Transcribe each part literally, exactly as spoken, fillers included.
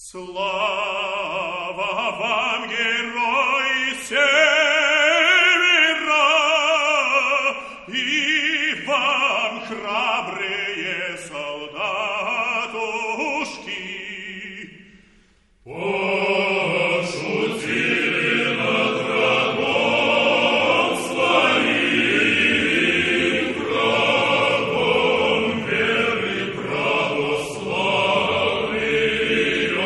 Слава вам, герои Севера, и вам, храбрые солдатушки. Пошутили над врагом своим, врагом веры православия.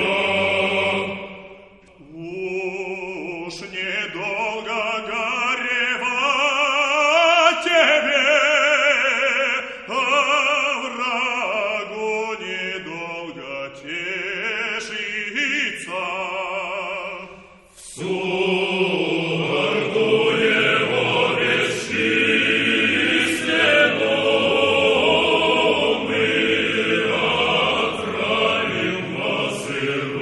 Уж недолго горевать тебе, а врагу недолго тешиться. В суету его бесчисленном мы отравим вас и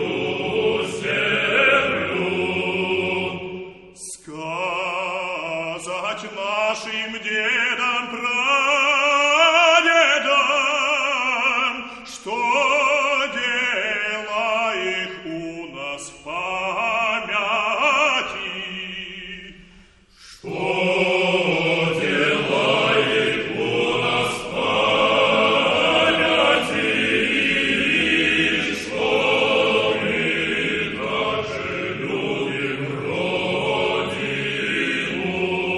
Русь. Сказать нашим дедам, прадедам, что дело их у нас в памяти, что дело их у нас в памяти, что мы также любим Родину.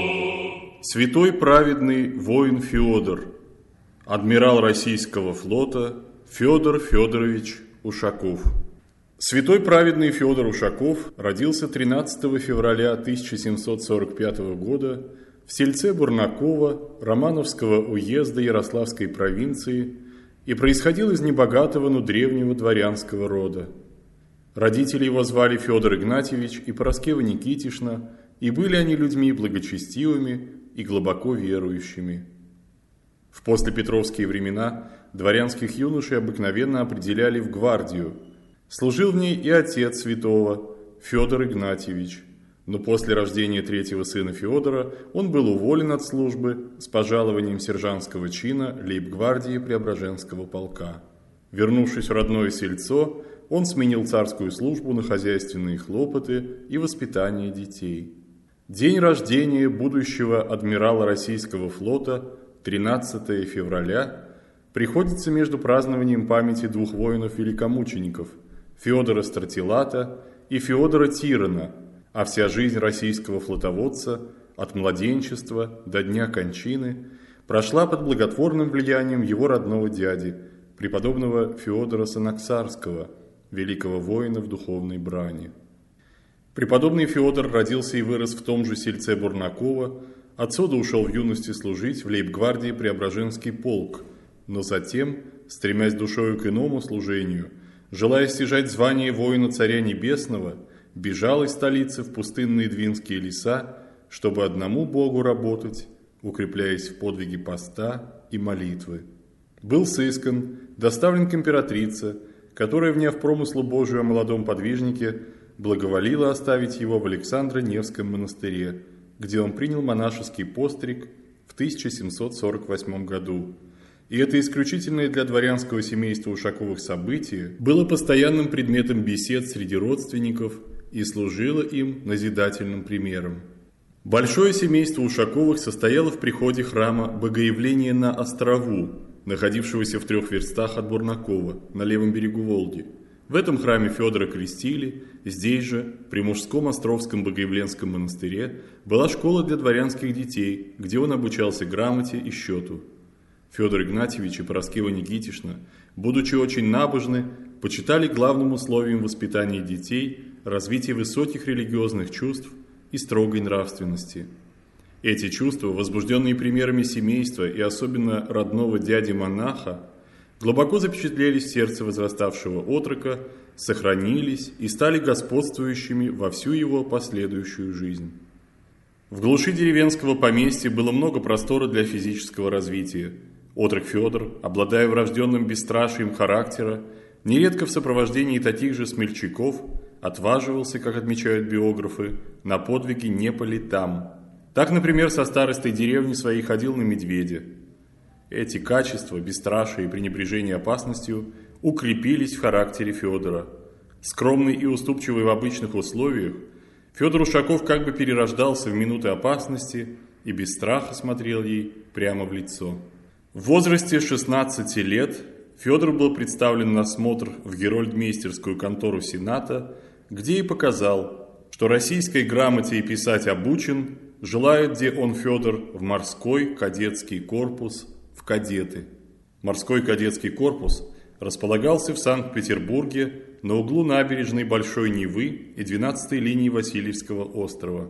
Святой праведный воин Феодор, адмирал российского флота Федор Федорович Ушаков. Святой праведный Федор Ушаков родился тринадцатого февраля тысяча семьсот сорок пятого года в сельце Бурнаково Романовского уезда Ярославской провинции и происходил из небогатого, но древнего дворянского рода. Родители его звали Федор Игнатьевич и Пороскева Никитишна, и были они людьми благочестивыми и глубоко верующими. В послепетровские времена дворянских юношей обыкновенно определяли в гвардию. Служил в ней и отец святого, Федор Игнатьевич, но после рождения третьего сына Федора он был уволен от службы с пожалованием сержантского чина лейб-гвардии Преображенского полка. Вернувшись в родное сельцо, он сменил царскую службу на хозяйственные хлопоты и воспитание детей. День рождения будущего адмирала российского флота, тринадцатого февраля, приходится между празднованием памяти двух воинов-великомучеников – Феодора Стратилата и Феодора Тирона, а вся жизнь российского флотоводца от младенчества до дня кончины прошла под благотворным влиянием его родного дяди, преподобного Феодора Санаксарского, великого воина в духовной брани. Преподобный Феодор родился и вырос в том же сельце Бурнаково, отсюда ушел в юности служить в лейб-гвардии Преображенский полк, но затем, стремясь душою к иному служению, желая стяжать звание воина Царя Небесного, бежал из столицы в пустынные двинские леса, чтобы одному Богу работать, укрепляясь в подвиге поста и молитвы. Был сыскан, доставлен к императрице, которая, вняв промыслу Божию о молодом подвижнике, благоволила оставить его в Александро-Невском монастыре, где он принял монашеский постриг в тысяча семьсот сорок восьмом году. И это исключительное для дворянского семейства Ушаковых событие было постоянным предметом бесед среди родственников и служило им назидательным примером. Большое семейство Ушаковых состояло в приходе храма Богоявления на Острову, находившегося в трех верстах от Бурнакова, на левом берегу Волги. В этом храме Федора крестили, здесь же, при мужском Островском Богоявленском монастыре, была школа для дворянских детей, где он обучался грамоте и счету. Федор Игнатьевич и Пороскева Никитишна, будучи очень набожны, почитали главным условием воспитания детей развитие высоких религиозных чувств и строгой нравственности. Эти чувства, возбужденные примерами семейства и особенно родного дяди-монаха, глубоко запечатлелись в сердце возраставшего отрока, сохранились и стали господствующими во всю его последующую жизнь. В глуши деревенского поместья было много простора для физического развития. Отрок Федор, обладая врожденным бесстрашием характера, нередко в сопровождении таких же смельчаков отваживался, как отмечают биографы, на подвиги не по летам. Так, например, со старостой деревни своей ходил на медведя. Эти качества, бесстрашие и пренебрежение опасностью, укрепились в характере Федора. Скромный и уступчивый в обычных условиях, Федор Ушаков как бы перерождался в минуты опасности и без страха смотрел ей прямо в лицо. В возрасте шестнадцати лет Федор был представлен на осмотр в Герольдмейстерскую контору Сената, где и показал, что российской грамоте и писать обучен, желает где он, Федор, в морской кадетский корпус, в кадеты. Морской кадетский корпус располагался в Санкт-Петербурге на углу набережной Большой Невы и двенадцатой линии Васильевского острова.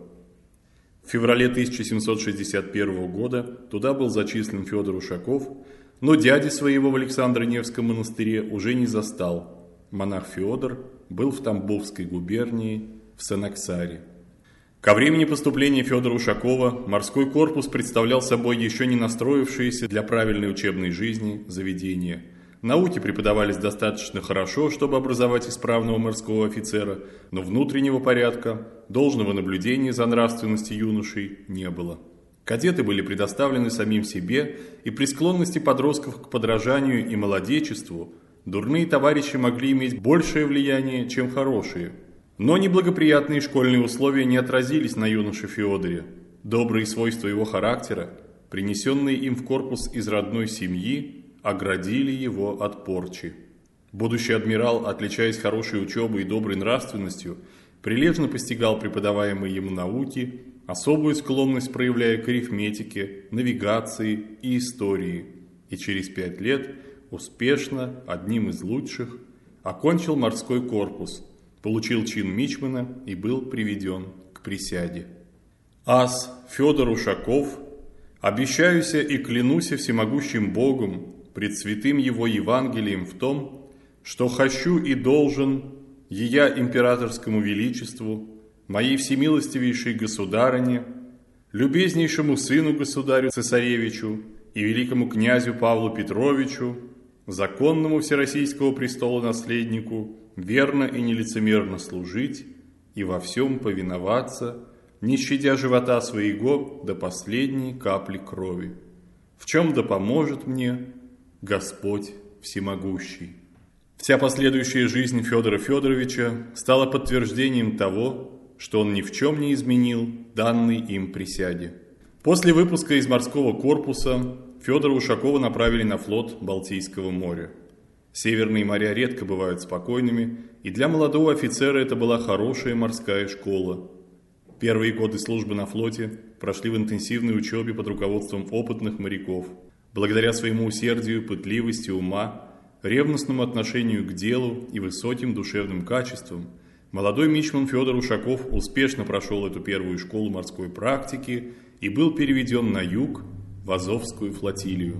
В феврале тысяча семьсот шестьдесят первого года туда был зачислен Федор Ушаков, но дяди своего в Александро-Невском монастыре уже не застал. Монах Федор был в Тамбовской губернии, в Санаксаре. Ко времени поступления Федора Ушакова морской корпус представлял собой еще не настроившееся для правильной учебной жизни заведение. Науки преподавались достаточно хорошо, чтобы образовать исправного морского офицера, но внутреннего порядка, должного наблюдения за нравственностью юношей не было. Кадеты были предоставлены самим себе, и при склонности подростков к подражанию и молодечеству дурные товарищи могли иметь большее влияние, чем хорошие. Но неблагоприятные школьные условия не отразились на юноше Федоре. Добрые свойства его характера, принесенные им в корпус из родной семьи, оградили его от порчи. Будущий адмирал, отличаясь хорошей учебой и доброй нравственностью, прилежно постигал преподаваемые ему науки, особую склонность проявляя к арифметике, навигации и истории, и через пять лет успешно, одним из лучших, окончил морской корпус, получил чин мичмана и был приведен к присяге. Ас Федор Ушаков, обещаюся и клянуся всемогущим Богом, пред святым его Евангелием в том, что хочу и должен ея императорскому величеству, моей всемилостивейшей государыне, любезнейшему сыну государю цесаревичу и великому князю Павлу Петровичу, законному всероссийского престола наследнику, верно и нелицемерно служить и во всем повиноваться, не щадя живота своего до последней капли крови. В чем да поможет мне Господь всемогущий. Вся последующая жизнь Федора Федоровича стала подтверждением того, что он ни в чем не изменил данной им присяге. После выпуска из морского корпуса Федора Ушакова направили на флот Балтийского моря. Северные моря редко бывают спокойными, и для молодого офицера это была хорошая морская школа. Первые годы службы на флоте прошли в интенсивной учебе под руководством опытных моряков. Благодаря своему усердию, пытливости ума, ревностному отношению к делу и высоким душевным качествам, молодой мичман Федор Ушаков успешно прошел эту первую школу морской практики и был переведен на юг в Азовскую флотилию.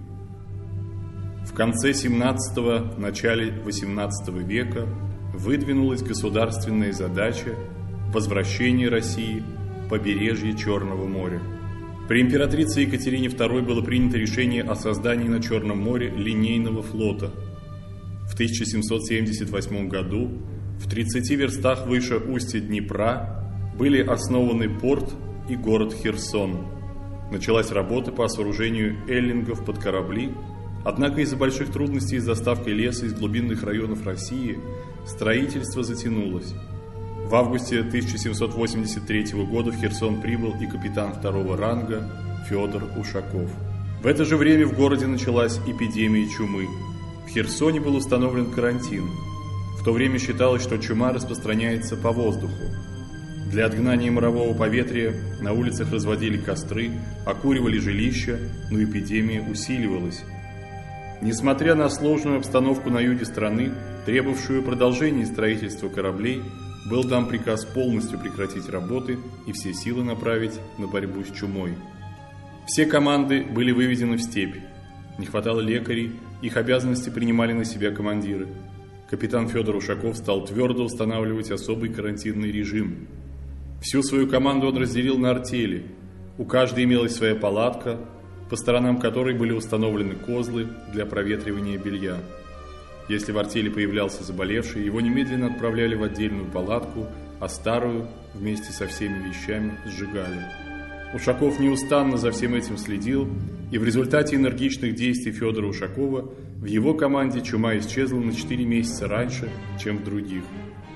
В конце семнадцатого – начале восемнадцатого века выдвинулась государственная задача возвращения России к побережью Черного моря. При императрице Екатерине второй было принято решение о создании на Черном море линейного флота. В тысяча семьсот семьдесят восьмом году в тридцати верстах выше устья Днепра были основаны порт и город Херсон. Началась работа по сооружению эллингов под корабли, однако из-за больших трудностей с доставкой леса из глубинных районов России строительство затянулось. В августе тысяча семьсот восемьдесят третьего года в Херсон прибыл и капитан второго ранга Федор Ушаков. В это же время в городе началась эпидемия чумы. В Херсоне был установлен карантин. В то время считалось, что чума распространяется по воздуху. Для отгнания морового поветрия на улицах разводили костры, окуривали жилища, но эпидемия усиливалась. Несмотря на сложную обстановку на юге страны, требовавшую продолжения строительства кораблей, был дан приказ полностью прекратить работы и все силы направить на борьбу с чумой. Все команды были выведены в степь. Не хватало лекарей, их обязанности принимали на себя командиры. Капитан Федор Ушаков стал твердо устанавливать особый карантинный режим. Всю свою команду он разделил на артели. У каждой имелась своя палатка, по сторонам которой были установлены козлы для проветривания белья. Если в артели появлялся заболевший, его немедленно отправляли в отдельную палатку, а старую вместе со всеми вещами сжигали. Ушаков неустанно за всем этим следил, и в результате энергичных действий Федора Ушакова в его команде чума исчезла на четыре месяца раньше, чем в других.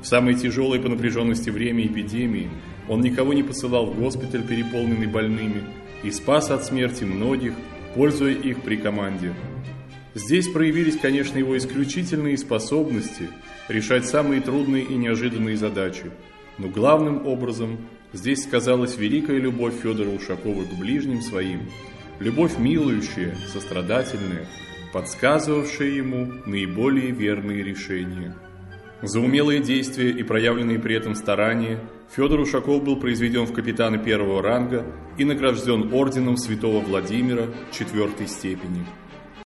В самое тяжелое по напряженности время эпидемии он никого не посылал в госпиталь, переполненный больными, и спас от смерти многих, пользуя их при команде. Здесь проявились, конечно, его исключительные способности решать самые трудные и неожиданные задачи, но главным образом здесь сказалась великая любовь Федора Ушакова к ближним своим, любовь милующая, сострадательная, подсказывавшая ему наиболее верные решения. За умелые действия и проявленные при этом старания Федор Ушаков был произведен в капитаны первого ранга и награжден орденом святого Владимира четвертой степени.